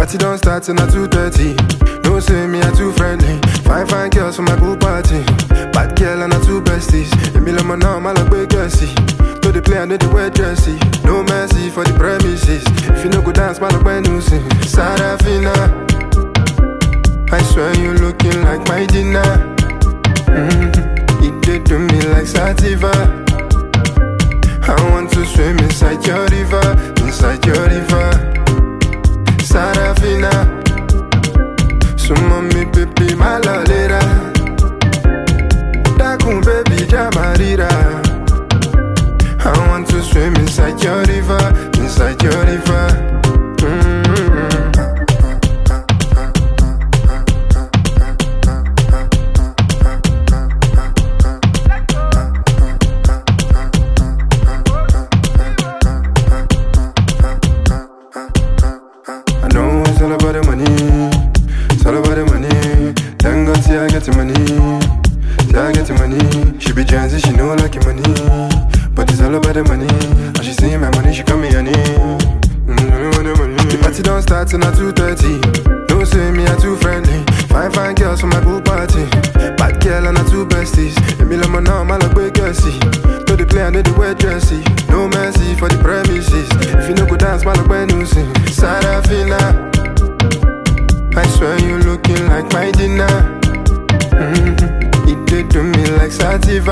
party don't start till 2:30. No say me I too friendly. Fine girls for my pool party. Bad girl and I two besties. Emile my norm, I like big girlsy. To the play and the wear dressy. No mercy for the premises. If you no go dance, man, when you sing. Sarafina, I swear you looking like my dinner. It did to me like Sativa. I want to swim inside your river, inside your river. Sarafina, so mommy baby my lolera. Dakun baby jamarira. I want to swim inside your river, inside your river. It's all about the money, it's all about the money. Thank God, see I get the money, see I get the money. She be Janzi, she know like the money, but it's all about the money. And she see my money, she call me honey. The party don't start till 2:30. No say me I too friendly. Fine girls for my pool party. Bad girl and I two besties. Emile my norm, I like big girlsy. To the play and the wear dressy. No mercy for the premises. If you no go dance, man, like when you sing. Sarafina, I swear you looking like my dinner. It did to me like Sativa.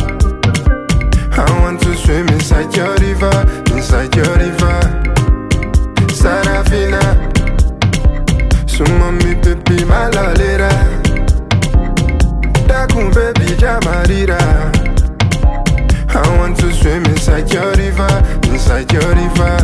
I want to swim inside your river, inside your river. Sarafina, so mommy baby my lolera. Dakun baby jamarira. I want to swim inside your river, inside your river.